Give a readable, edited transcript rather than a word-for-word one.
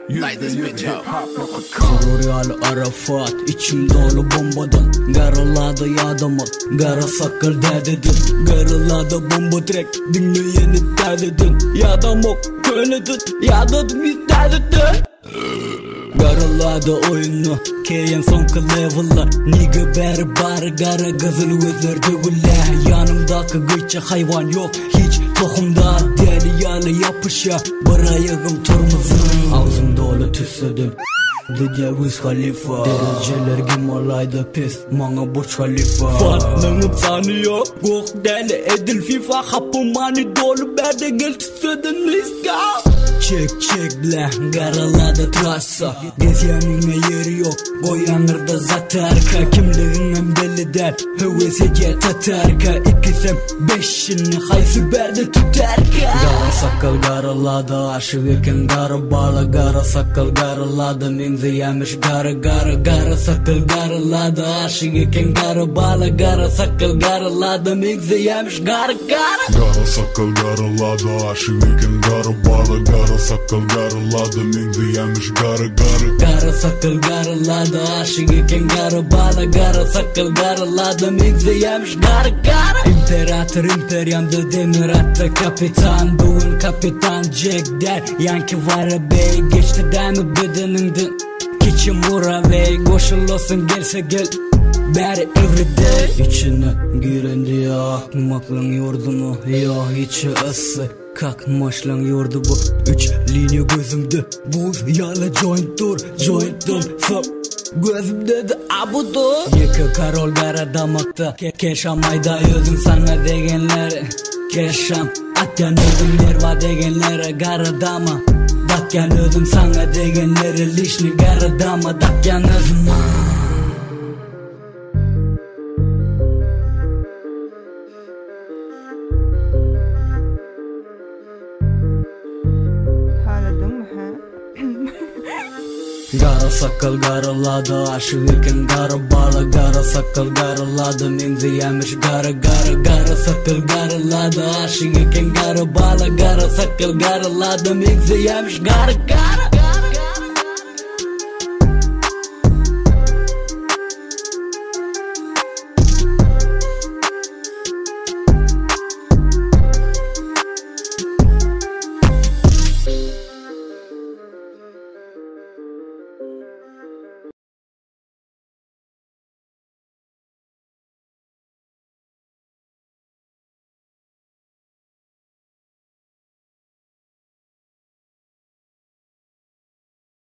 Light this bitch up. Suriyali Arafat içim dolu bombadan. Garaladı yadamı Gara sakal dədedin. Garaladı bomba track dinleyeni dədedin. Yadamok köyledin. Yadadım istədedin. Garaladı oyunu keyin sonki level'lar. Nigga beri bari gara gazıl özlerdi gülle. Yanımdaki gıyça hayvan yok hiç tohumda. Deli yalı yapışa bir ayağım turmuzun. Ağzım dolu tüsledim Dede Wiz Khalifa Dereceler Gimalayda pes Mana Burj Khalifa Fatlanıp sanıyor Gok deli edil FIFA Hapı mani dolu berde gel tüsledin miska. Çek bile garaladı trasa Gezyanime yeri yok Goyanırda zatarka Kimliğinem deli der Hevesece tatarka İkisem beşini Haysi berde tutarka Gara sakal garaladı Aşık eken gara bala Gara sakal garaladı Mingzi yemiş gara Gara sakal garaladı Aşık eken gara bala Gara sakal garaladı Mingzi yemiş gara Gara sakal garaladı Aşık eken gara bala Gara sakal garaladı Mingzi yemiş gara Gara sakal garaladı Aşık eken gara bala Gara sakal garaladı Mingzi yemiş gara İmperator imperyamda demir attı kapitan Bugün kapitan Jack der Yankee var bey geçti demi bedenindin Keçim vura bey koşulursun gelse gel Beri everyday İçine girendi ya akmaklın yurdumu Ya içi ısı Kalkmaşlan yurdu bu Üç linye gözümde Buz yala joint dur Sop gözümde de abudu Yıkı karol gara damakta Keşam ayda özüm sana degenleri Keşam atyan özüm nerva degenleri Gara dama Dakyan özüm sana degenleri Lişni gara dama Dakyan özüm Gara sakal garaladı Aşık eken gara bala Gara sakal garaladı Mingzi yemiş gara Gara sakal garaladı Aşık eken gara bala Gara sakal garaladı Mingzi yemiş gara